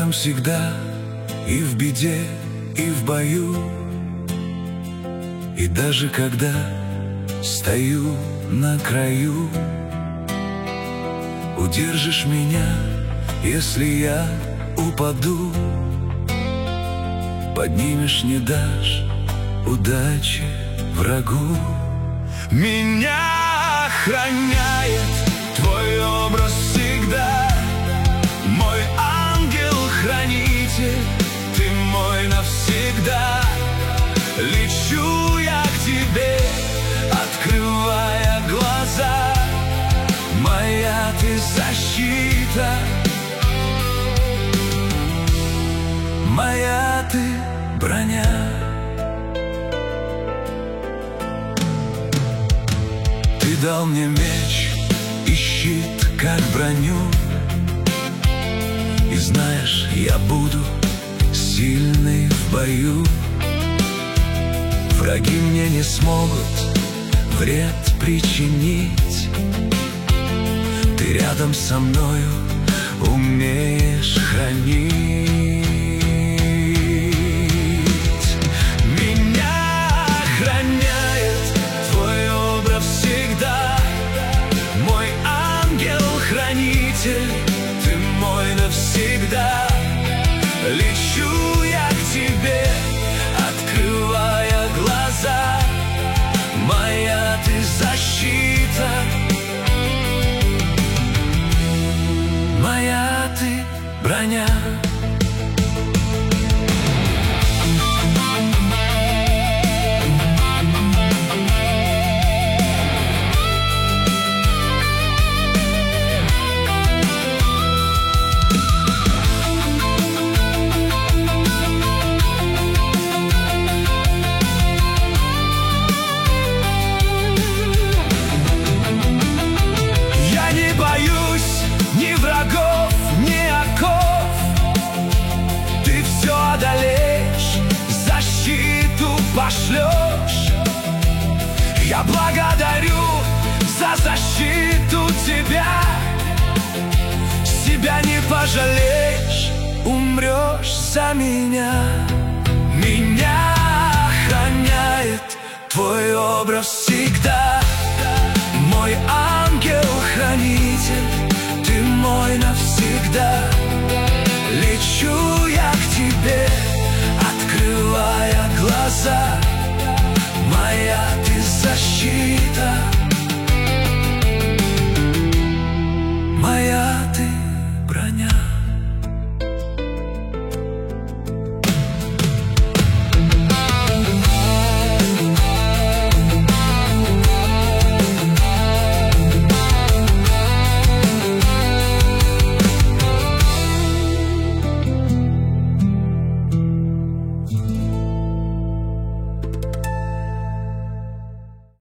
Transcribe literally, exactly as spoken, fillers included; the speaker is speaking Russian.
рядом всегда, и в беде, и в бою. И даже когда стою на краю, удержишь меня, если я упаду. Поднимешь, не дашь удачи врагу. Меня охраняет твой образ всегда, мой ангел-хранитель, ты мой навсегда. Лечу я к тебе, открывая глаза, моя ты защита, моя ты броня. Ты дал мне меч и щит, как броню, и знаешь, я буду сильный в бою. Враги мне не смогут вред причинить, ты рядом со мною умеешь хранить. Меня охраняет твой образ всегда, мой ангел-хранитель, ты мой навсегда. Лечу я к тебе, открывая глаза, моя ты защита, моя ты броня. Ни врагов, ни оков, ты все одолеешь, защиту пошлешь. Я благодарю за защиту тебя, себя не пожалеешь, умрешь за меня. Меня охраняет твой образ всегда,